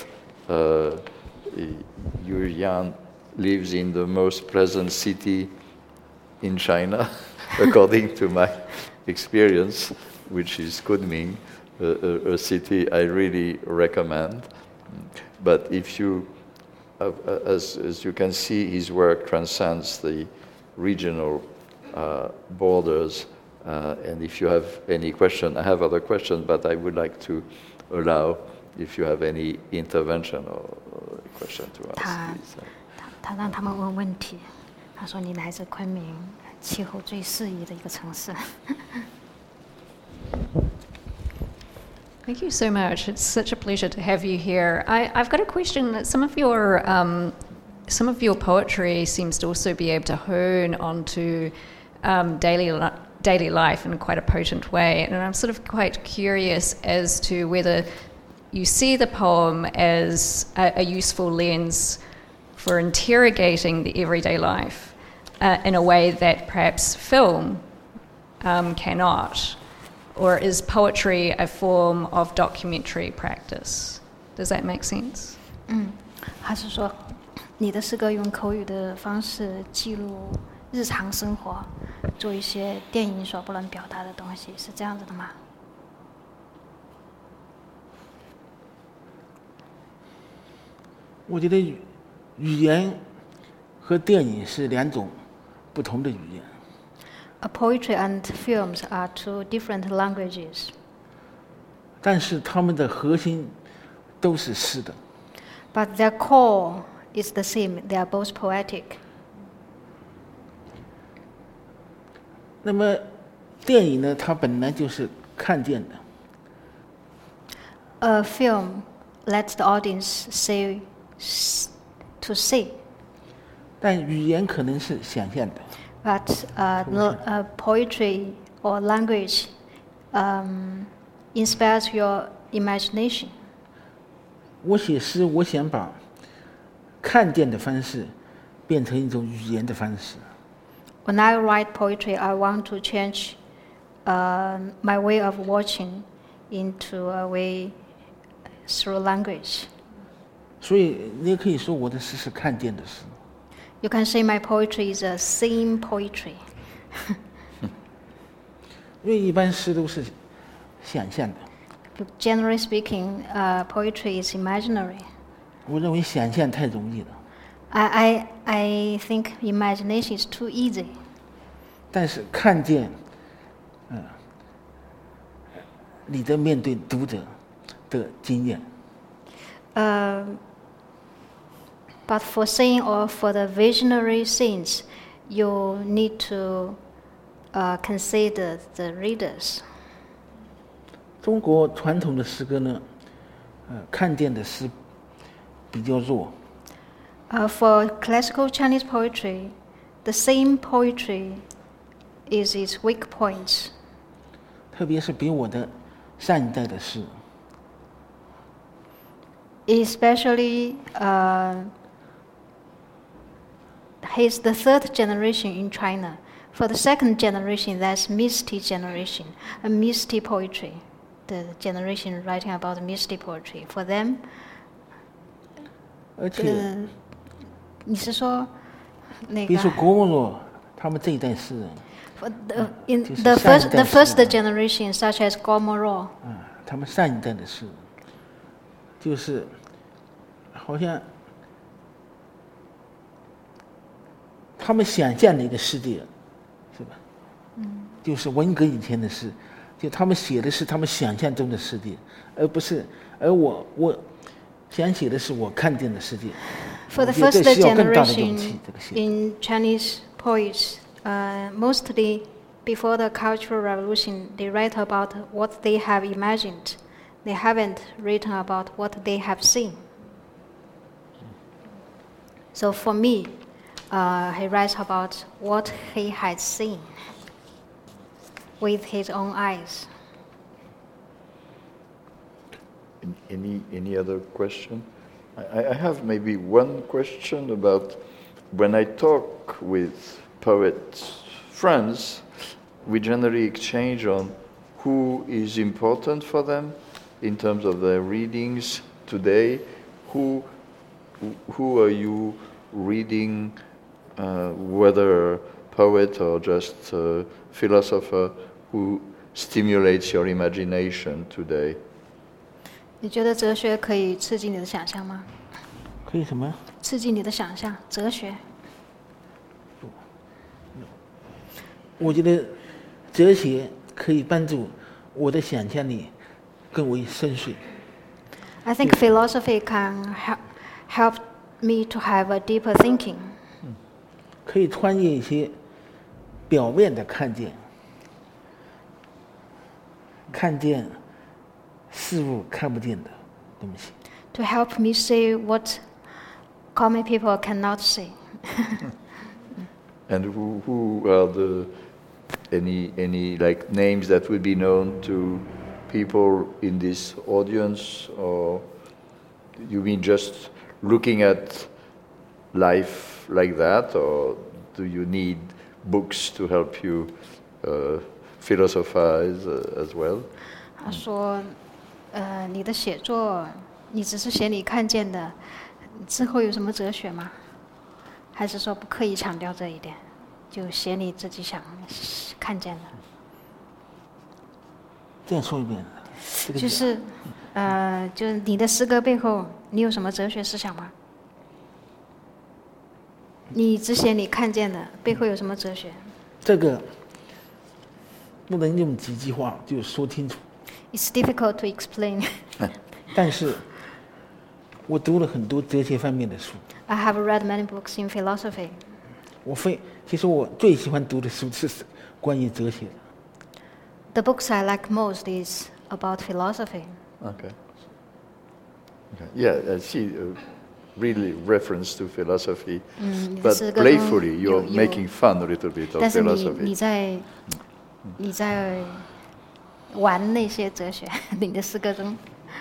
Yulian lives in the most pleasant city in China, according to my experience, which is Kunming, a city I really recommend. But if you, as you can see, his work transcends the regional borders. And if you have any question, I have other questions, but I would like to allow if you have any intervention or question to ask.
他让他们问问题，他说你来自昆明，气候最适宜的一个城市。
Thank you so much. It's such a pleasure to have you here. I've got a question that some of your poetry seems to also be able to hone onto daily life in quite a potent way, and I'm sort of quite curious as to whether you see the poem as a useful lens for interrogating the everyday life in a way that perhaps film cannot, or is poetry a form of documentary practice? Does that make sense?
还是说你的诗歌用口语的方式记录日常生活，做一些电影所不能表达的东西，是这样子的吗？
我觉得语言和电影是两种不同的语言。
Poetry and films are two different languages.
但是它们的核心都是诗的。
But their core is the same. They are both poetic.
那么电影呢，它本来就是看见的。
A film lets the audience to see.
但语言可能是想象的。
But poetry or language inspires your imagination.
我写诗，我想把看见的方式变成一种语言的方式。
When I write poetry, I want to change my way of watching into a way through language.
所以你也可以说我的诗是看见的诗。
You can say my poetry is a seeing poetry.
因为一般诗都是想象的，
But generally speaking, poetry is imaginary.
我认为想象太容易了。
I think imagination is too easy.
但是看见，你的面对读者的经验，
But for seeing or for the visionary scenes, you need to consider the readers.
中国传统的诗歌呢，看见的诗比较弱，
For classical Chinese poetry, the same poetry is its weak points.
特别是比我的上一代的诗，
Especially, he's the third generation in China. For the second generation, that's misty generation, a misty poetry. The generation writing about misty poetry. For them,
而且
你是说那个？
比如说郭沫若他们这一代诗人，
For in
就是
the
上一
first
代
the
诗
first
人
generation, such as Gomoro,
他们上一代的诗人，就是好像他们想象的一个世界，是吧？就是文革以前的诗，就他们写的是他们想象中的世界，而我想写的是我看见的世界。
for the
我觉得
first
这需要更大的勇
generation
气，这个写。
in Chinese poets, mostly before the Cultural Revolution, they write about what they have imagined. They haven't written about what they have seen. So for me, he writes about what he had seen with his own eyes.
Any other question? I have maybe one question about when I talk with poets friends, we generally exchange on who is important for them in terms of their readings today. Who are you reading, whether a poet or just a philosopher, who stimulates your imagination today?
你觉得哲学可以刺激你的想象吗？
可以什么？
刺激你的想象，哲学。
我觉得哲学可以帮助我的想象力更为深邃。
I think philosophy can help me to have a deeper thinking.
可以穿越一些表面的看见，看见事物看不见的东西。
To help me see what common people cannot see.
And who are any like names that would be known to people in this audience, or you mean just looking at life like that, or do you need books to help you philosophize as well?
他说，你的写作，你只是写你看见的，之后有什么哲学吗？还是说不刻意强调这一点，就写你自己想看见的？
这样说一遍，这个
就是，就是你的诗歌背后，你有什么哲学思想吗？你只写你看见的，背后有什么哲学？
这个不能用几句话就说清楚。
It's difficult to explain.
但是，我读了很多哲学方面的书。
I have read many books in philosophy.
其实我最喜欢读的书是关于哲学的。
The books I like most is about philosophy.
Okay. Yeah, I see really reference to philosophy, but
诗歌中
playfully
有
you're making fun a little bit of
但是你
philosophy.
你在玩那些哲学，你的诗歌中。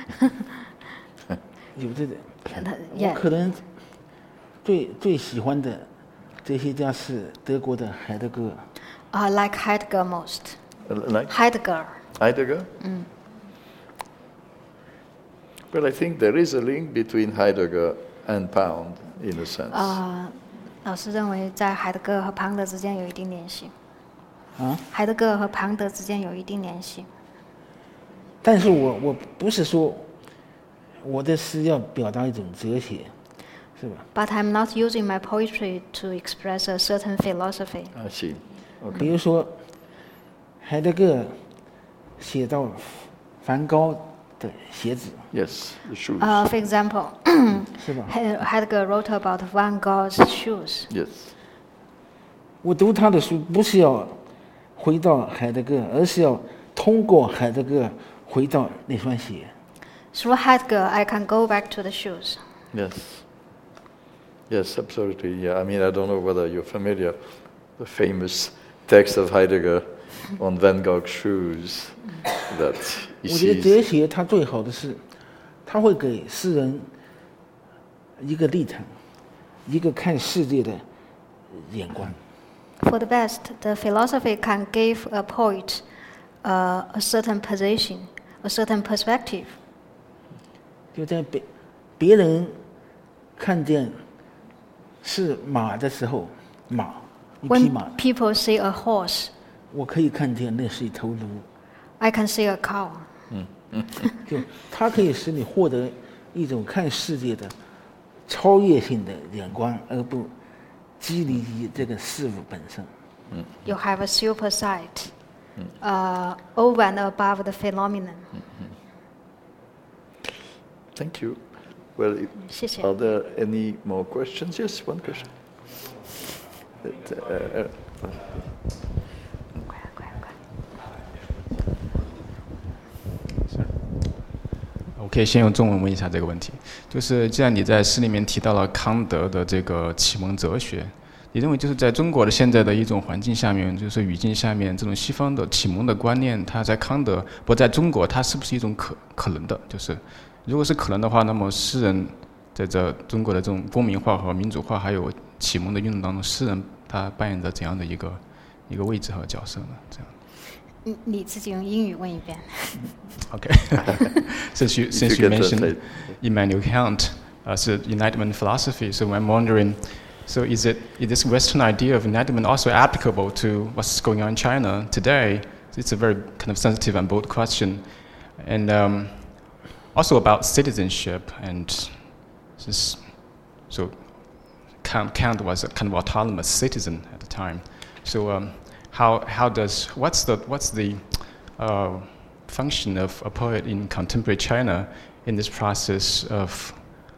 有这个，我
Yeah.
可能最喜欢的哲学家是德国的海德格尔。
I like Heidegger most.
Like
Heidegger.
Heidegger? Well, I think there is a link between Heidegger and Pound in a sense.
老师认为在海德格尔和庞德之间有一定联系。
啊？
海德格尔和庞德之间有一定联系。
但是我不是说我的诗要表达一种哲学，是吧？
But I'm not using my poetry to express a certain philosophy.
I see.
比如说，海德格尔写到梵高的鞋子，
Yes, the shoes.
For example,
是吧？
Heidegger wrote about Van Gogh's shoes.
Yes.
我读他的书不是要回到海德格尔，而是要通过海德格尔回到那双鞋。
Through Heidegger, I can go back to the shoes.
Yes. Yes, absolutely. Yeah. I mean, I don't know whether you're familiar, the famous text of Heidegger on Van Gogh's shoes that he
我觉得
sees.
哲学它最好的是，它会给诗人一个立场，一个看世界的眼光。
For the best, the philosophy can give a poet a certain position, a certain perspective.
就在别人看见是马的时候，一匹马，
When people see a horse,
我可以看见那是一头驴。
I can see a cow.
就它可以使你获得一种看世界的超越性的眼光，而不拘泥于这个事物本身。
You have a super sight, over and above the phenomenon.
Thank you. Well,
谢谢。
are there any more questions? Yes, one question.
OK， 可以先用中文问一下这个问题，就是既然你在诗里面提到了康德的这个启蒙哲学，你认为就是在中国的现在的一种环境下面，就是语境下面，这种西方的启蒙的观念，它在康德不在中国，它是不是一种可能的？就是如果是可能的话，那么诗人在这中国的这种公民化和民主化还有启蒙的运动当中，诗人他扮演着怎样的一个位置和角色呢？这样。
你自己用英语问一遍。
Okay. Since you mentioned Immanuel Kant as an Enlightenment philosophy, so I'm wondering, so is this Western idea of Enlightenment also applicable to what's going on in China today? It's a very kind of sensitive and bold question, and also about citizenship. And so Kant was a kind of autonomous citizen at the time. So what's the function of a poet in contemporary China in this process of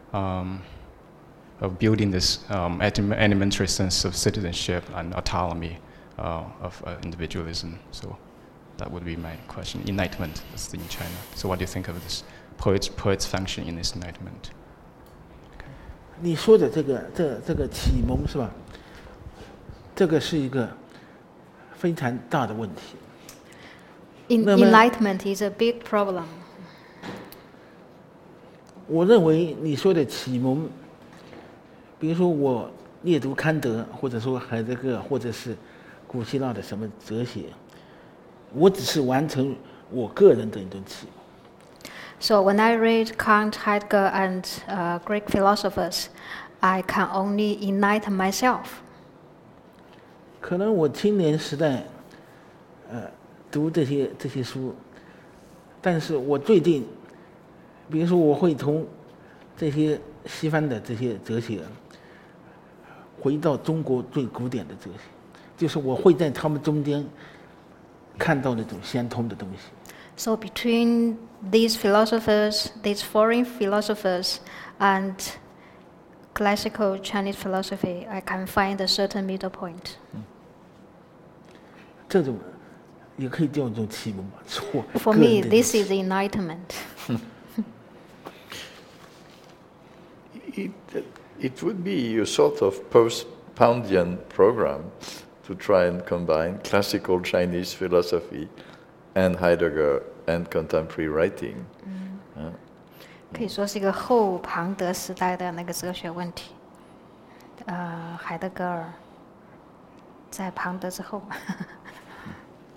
building this elementary sense of citizenship and autonomy of individualism? So that would be my question. Enlightenment is in China. So what do you think of this poet's function in this enlightenment?
你说的这个启蒙是吧？这个是一个非常大的问题。
Enlightenment is a big problem.
我认为你说的启蒙，比如说我阅读康德，或者说海德格尔，或者是古希腊的什么哲学，我只是完成我个人的一种启蒙。
So when I read Kant, Heidegger, and Greek philosophers, I can only enlighten myself.
可能我青年时代，读这些书，但是我最近，比如说我会从这些西方的这些哲学，回到中国最古典的哲学，就是我会在他们中间看到那种相通的东西。
So between these philosophers, these foreign philosophers, and classical Chinese philosophy, I can find a certain middle point.
这种也可以叫一种启蒙吧。
For me, this is enlightenment.
It would be a sort of post-Poundian program to try and combine classical Chinese philosophy and Heidegger and contemporary writing.
可以说是一个后庞德时代的那个哲学问题。海德格尔在庞德之后。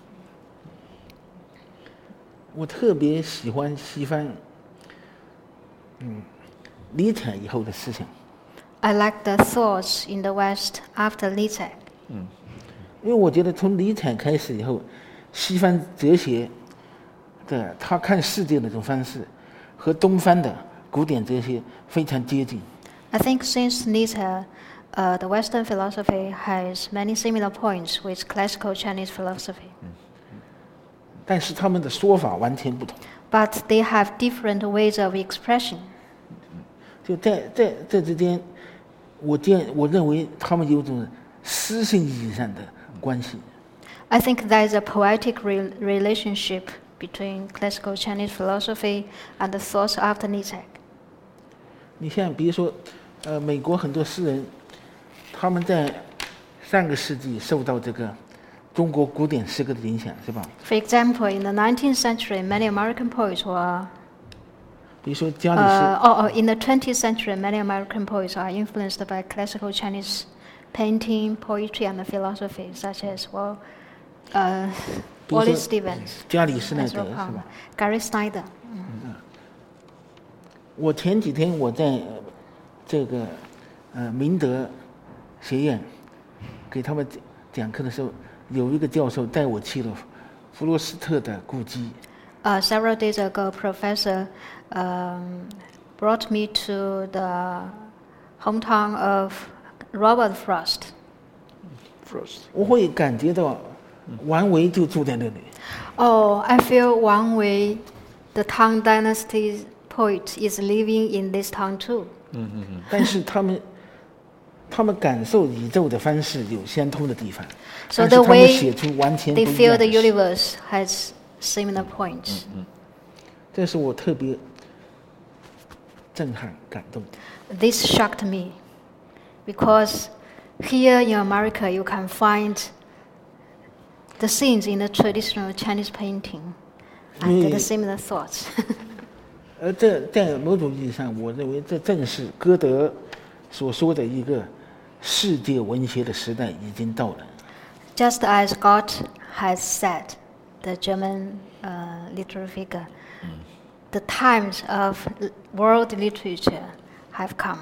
我特别喜欢西方尼采以后的思想。
I like the thoughts in the West after Nietzsche.
因为我觉得从尼采开始以后，西方哲学的他看世界的这种方式，和东方的古典哲学非常接近。
I think since Nietzsche, the Western philosophy has many similar points with classical Chinese philosophy.
但是他们的说法完全不同。
But they have different ways of expression.
就在这之间，我认为他们有种诗性意义上的关系。
I think there is a poetic relationship between classical Chinese philosophy and the thoughts after Nietzsche.
你像比如说，美国很多诗人，他们在上个世纪受到这个中国古典诗歌的影响，是吧？
For example, in the 19th century, many American poets were.
比如说加里士。
In the 20th century, many American poets are influenced by classical Chinese painting, poetry, and philosophy, such as Wallace Stevens,
加里士奈德
Ezra
是
Pound,
吧？
Gary Snyder.
我前几天我在这个明德学院给他们讲课的时候，有一个教授带我去了弗罗斯特的故居。
Several days ago, Professor brought me to the hometown of Robert Frost.
我会感觉到王维就住在那里。
I feel Wang Wei, the Tang Dynasty poet, is living in this town too.
但是他们感受宇宙的方式有相通的地方，
So
但是
the
他们
way
写出完全不
they
一
feel
样
the
的诗。
universe has similar points.
这是我特别震撼感动。
This shocked me because here in America you can find the scenes in the traditional Chinese painting and the similar thoughts.
而这在某种意义上，我认为这正是歌德所说的一个世界文学的时代已经到了。
Just as Goethe has said, the German literary figure, the times of world literature have come.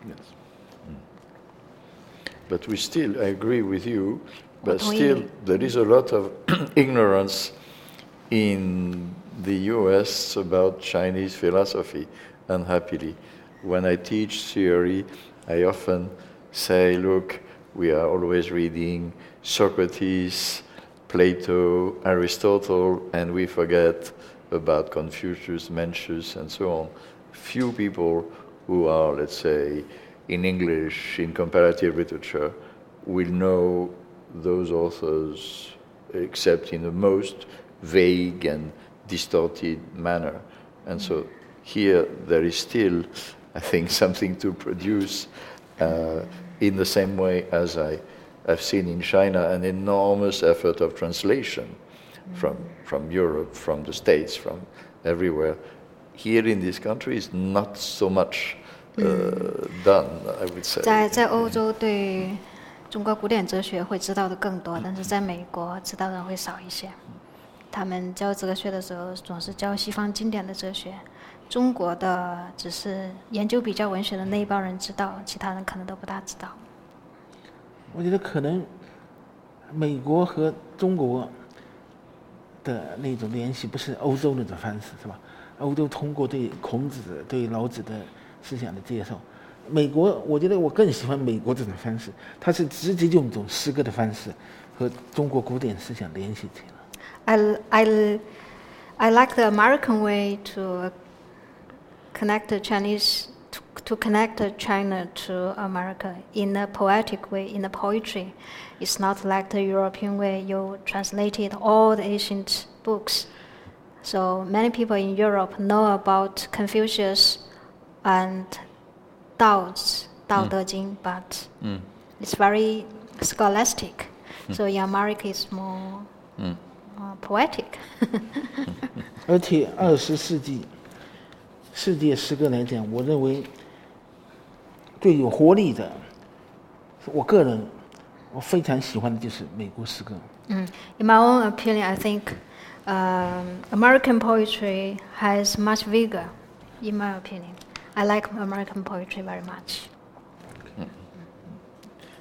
But I agree with you, but
我同意
still
你。
there is a lot of ignorance in the US about Chinese philosophy, unhappily. When I teach theory, I often say, look, we are always reading Socrates, Plato, Aristotle, and we forget about Confucius, Mencius, and so on. Few people who are, let's say, in English, in comparative literature, will know those authors except in the most vague and distorted manner. And so here there is still, I think, something to produce in the same way as I've seen in China an enormous effort of translation from Europe, from the States, from everywhere. Here in this country is not so much done, I would say.
在欧洲对中国古典哲学会知道的更多，但是在美国知道的人会少一些。他们教哲学的时候总是教西方经典的哲学，中国的只是研究比较文学的那一帮人知道，其他人可能都不大知道。
我觉得可能美国和中国的那种联系不是欧洲那种方式，是吧？欧洲通过对孔子、对老子的思想的接受，美国我觉得我更喜欢美国这种方式，它是直接用一种诗歌的方式和中国古典思想联系起来。
I like the American way to connect the Chinese to connect China to America in a poetic way, in the poetry. It's not like the European way you translated all the ancient books. So many people in Europe know about Confucius and Tao's Tao Te Ching, but it's very scholastic. So in America it's more poetic.
而且20世纪世界诗歌来讲，我认为最有活力的，我个人我非常喜欢的就是美国诗歌。
In my own opinion, I think American poetry has much vigor. In my opinion, I like American poetry very much.